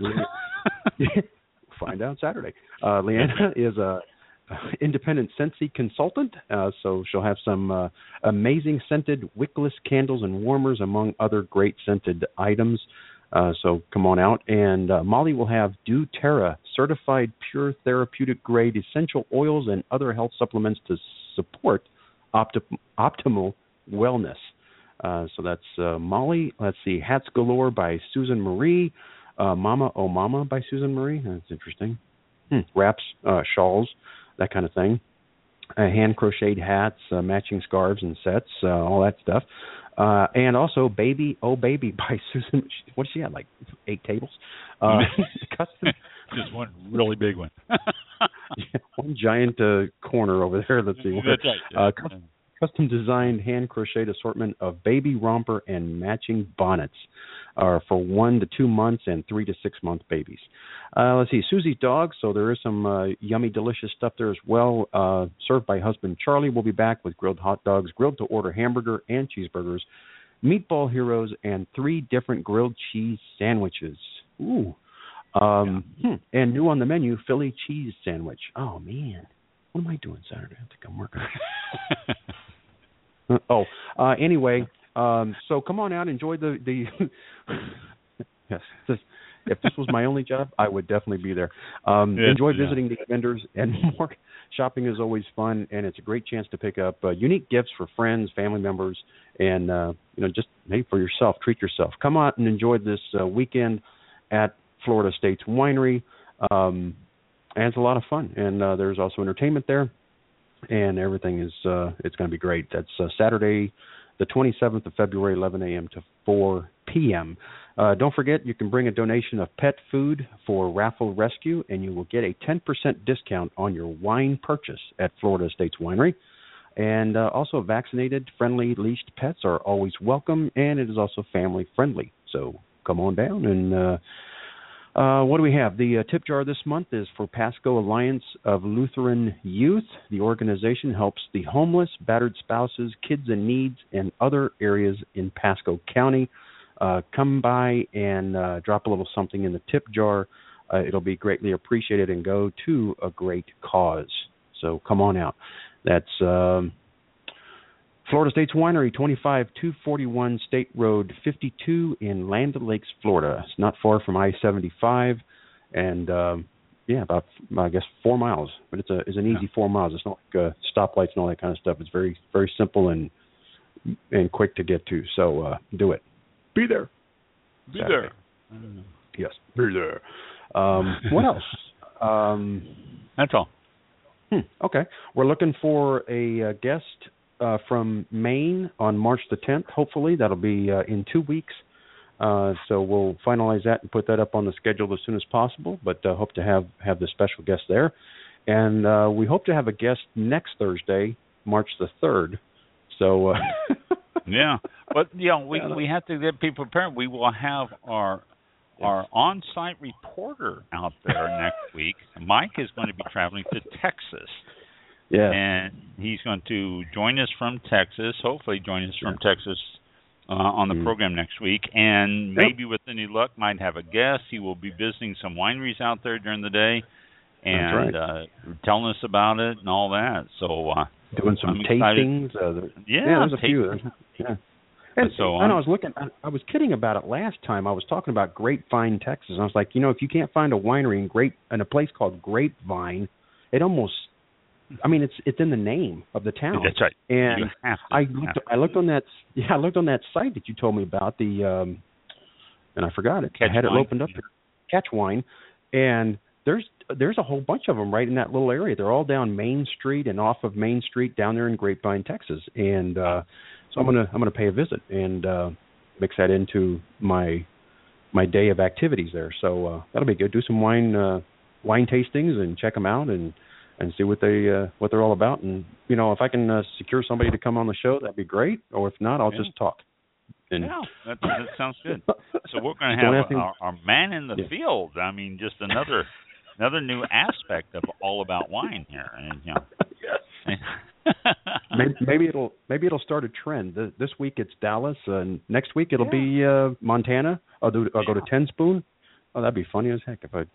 Find out Saturday. Leanna is a independent Scentsy consultant, so she'll have some amazing scented wickless candles and warmers, among other great scented items. So come on out. And Molly will have doTERRA, certified pure therapeutic grade essential oils and other health supplements to support optimal wellness. So that's Molly. Let's see, Hats Galore by Susan Marie. Mama Oh Mama by Susan Marie. That's interesting. Wraps, shawls, that kind of thing. Hand-crocheted hats, matching scarves and sets, all that stuff. And also Baby Oh Baby by Susan. What does she have, like 8 tables? Custom. Just one really big one. One giant corner over there. Let's see. That's right. Custom designed hand crocheted assortment of baby romper and matching bonnets for 1 to 2 months and 3 to 6 month babies. Let's see, Susie's Dog. So there is some yummy, delicious stuff there as well. Served by husband Charlie. We'll be back with grilled hot dogs, grilled to order hamburger and cheeseburgers, Meatball Heroes, and 3 different grilled cheese sandwiches. Ooh. And new on the menu, Philly cheese sandwich. Oh man, what am I doing Saturday? I have to come work on it. Anyway, so come on out, enjoy the yes. If this was my only job, I would definitely be there. Enjoy visiting the vendors and more. Shopping is always fun, and it's a great chance to pick up unique gifts for friends, family members, and just maybe for yourself. Treat yourself. Come out and enjoy this weekend at Florida Estates Winery. And it's a lot of fun. And there's also entertainment there. And everything is, it's going to be great. That's Saturday, the 27th of February, 11 a.m. to 4 p.m. Don't forget, you can bring a donation of pet food for Raffle Rescue, and you will get a 10% discount on your wine purchase at Florida Estates Winery. And also vaccinated, friendly, leashed pets are always welcome, and it is also family-friendly. So come on down and... what do we have? The tip jar this month is for Pasco Alliance of Lutheran Youth. The organization helps the homeless, battered spouses, kids in needs, and other areas in Pasco County. Come by and drop a little something in the tip jar. It'll be greatly appreciated and go to a great cause. So come on out. That's Florida States Winery, 25241 State Road 52 in Land O'Lakes, Florida. It's not far from I-75. and about I guess 4 miles, but it's an easy 4 miles. It's not like stoplights and all that kind of stuff. It's very very simple and quick to get to. So do it. Be there. Be Saturday. there. Yes, be there. What else? That's all. Okay, we're looking for a guest from Maine on March the 10th. Hopefully, that'll be in 2 weeks. So we'll finalize that and put that up on the schedule as soon as possible. But hope to have the special guest there, and we hope to have a guest next Thursday, March the 3rd. So yeah, but we have to get people prepared. We will have our on-site reporter out there next week. Mike is going to be traveling to Texas. Yeah. And he's going to join us from Texas, hopefully join us from Texas on the program next week. And maybe with any luck, might have a guest. He will be visiting some wineries out there during the day and telling us about it and all that. So doing some tastings. There's a few. Yeah. And so I was kidding about it last time. I was talking about Grapevine, Texas. I was like, if you can't find a winery in a place called Grapevine, it almost, it's in the name of the town. That's right. And I looked on that. Yeah, I looked on that site that you told me about, and I forgot it. I had it opened up here. Catch Wine, and there's a whole bunch of them right in that little area. They're all down Main Street and off of Main Street down there in Grapevine, Texas, and so I'm gonna pay a visit and mix that into my day of activities there. So that'll be good. Do some wine tastings and check them out and see what they're all about. And if I can secure somebody to come on the show, that'd be great. Or if not, I'll just talk. And that sounds good. So we're going to have our man in the field. Just another new aspect of All About Wine here. And maybe it'll start a trend. This week it's Dallas, and next week it'll be Montana. I'll go to Ten Spoon. Oh, that'd be funny as heck if I.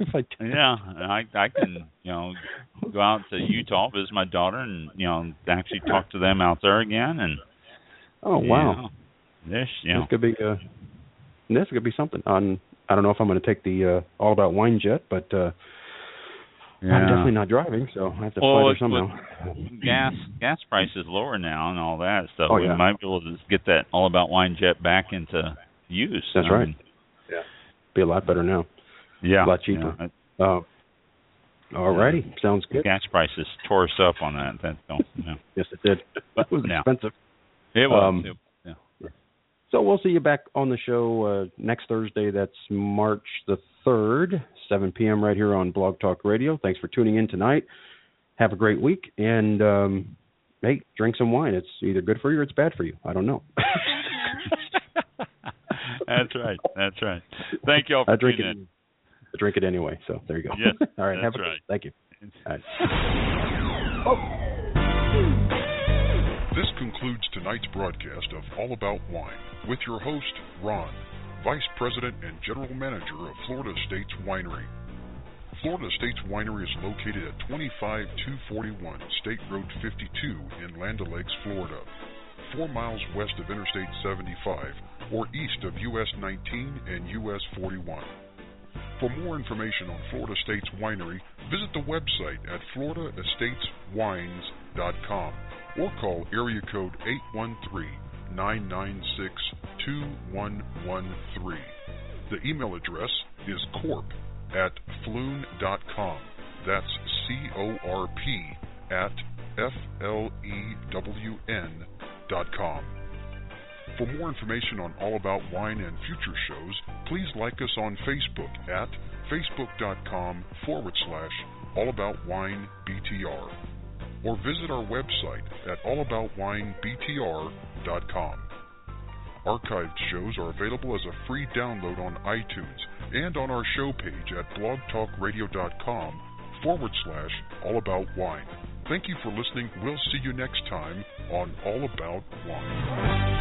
I can go out to Utah, visit my daughter, and actually talk to them out there again. And oh wow, this could be something. I don't know if I'm going to take the All About Wine jet, but. I'm definitely not driving, so I have to fly there somehow. Gas price is lower now and all that, so we might be able to get that All About Wine jet back into use. That's right. Be a lot better now. Yeah. A lot cheaper. All righty. Sounds good. Gas prices tore us up on that. Yes, it did. It was expensive. It was. So we'll see you back on the show next Thursday. That's March the 3rd, 7 p.m. right here on Blog Talk Radio. Thanks for tuning in tonight. Have a great week. And, hey, drink some wine. It's either good for you or it's bad for you. I don't know. That's right. Thank you all for tuning in. I drink it anyway, so there you go. Yes, all right. That's right. Thank you. All right. This concludes tonight's broadcast of All About Wine with your host, Ron, Vice President and General Manager of Florida Estates Winery. Florida Estates Winery is located at 25241 State Road 52 in Land O'Lakes, Florida, 4 miles west of Interstate 75 or east of US 19 and US 41. For more information on Florida Estates Winery, visit the website at floridaestateswines.com or call area code 813-996-2113. The email address is corp@flewn.com. That's corp@flewn.com. For more information on All About Wine and future shows, please like us on Facebook at facebook.com/allaboutwinebtr or visit our website at allaboutwinebtr.com. Archived shows are available as a free download on iTunes and on our show page at blogtalkradio.com/allaboutwine. Thank you for listening. We'll see you next time on All About Wine.